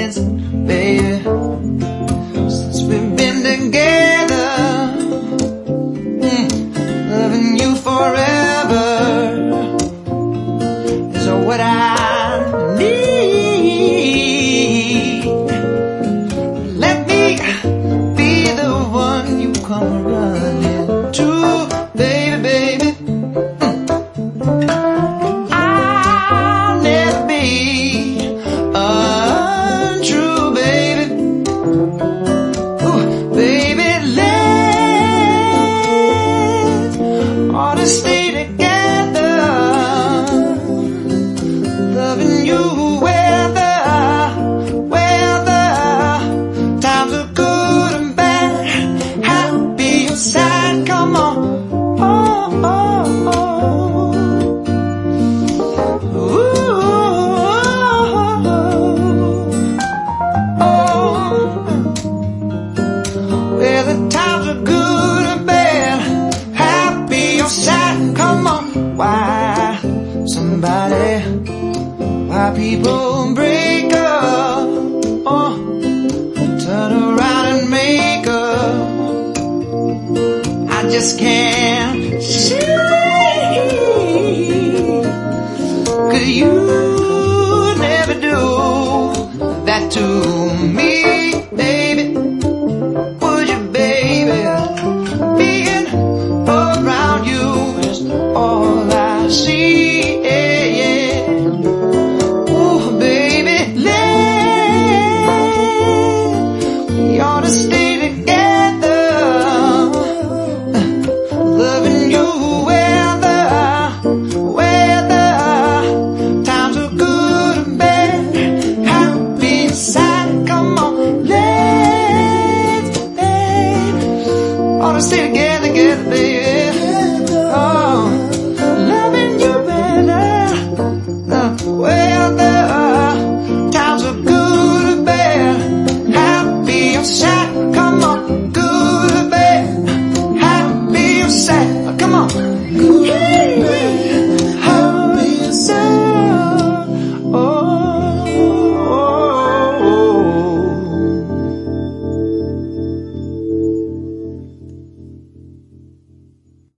hands, baby. Since we've been together, loving you forever is what I need. Let me be the one you come running to, baby, baby. I'll never be untrue, baby. Ooh, baby, let's ought to stay together, loving you whether times are good and bad. Happy or sad, come on. Oh, oh, oh. Whether times are good or bad, happy or sad, come on. Why people break up, turn around and make up, I just can't see. 'Cause you never do that to me, baby. Would you, baby? Being around you is all I see. Yeah, yeah. Ooh, baby, we ought to stay together, loving you whether times are good or bad, happy or sad. Come on, let's ought to stay together.